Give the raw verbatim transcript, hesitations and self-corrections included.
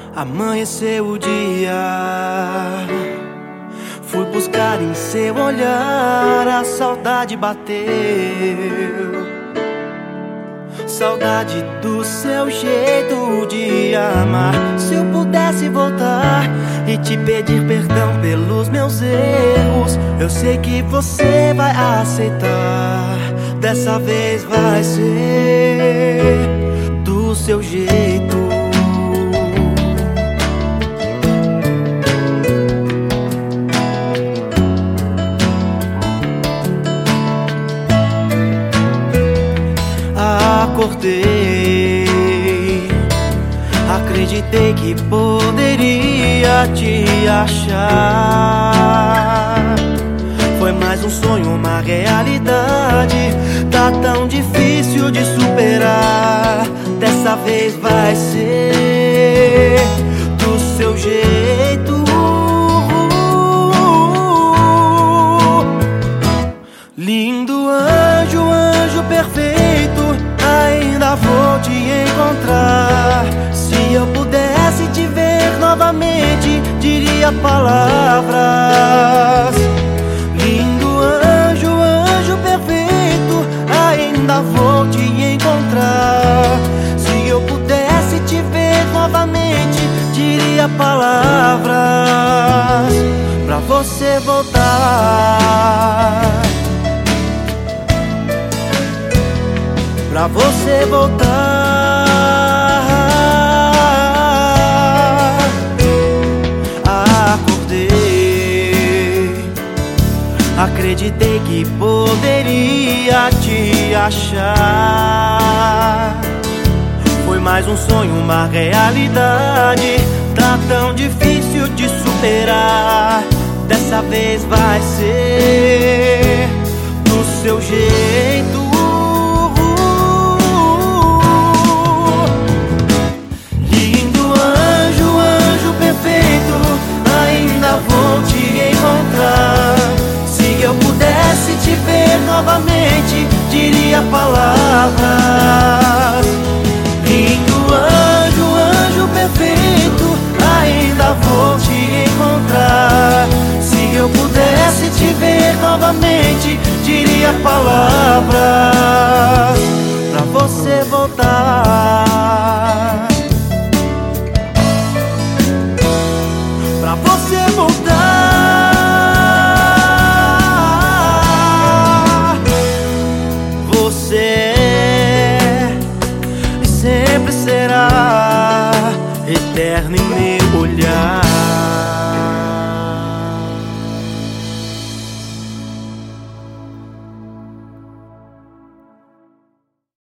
Amanheceu o dia, fui buscar em seu olhar, a saudade bateu. Saudade do seu jeito de amar. Se eu pudesse voltar e te pedir perdão pelos meus erros, eu sei que você vai aceitar. Dessa vez vai ser do seu jeito. Acordei, acreditei que poderia te achar. Foi mais um sonho, uma realidade. Tá tão difícil de superar. Dessa vez vai ser do seu jeito. Lindo anjo, anjo perfeito, ainda vou te encontrar. Se eu pudesse te ver novamente, diria palavras. Lindo anjo, anjo perfeito, ainda vou te encontrar. Se eu pudesse te ver novamente, diria palavras pra você voltar. Pra você voltar. Acordei, acreditei que poderia te achar. Foi mais um sonho, uma realidade. Tá tão difícil de superar. Dessa vez vai ser do seu jeito. Novamente diria palavras. Lindo anjo, anjo perfeito, ainda vou te encontrar. Se eu pudesse te ver novamente, diria palavras pra você voltar. Pra você voltar. Sempre será eterno em mim.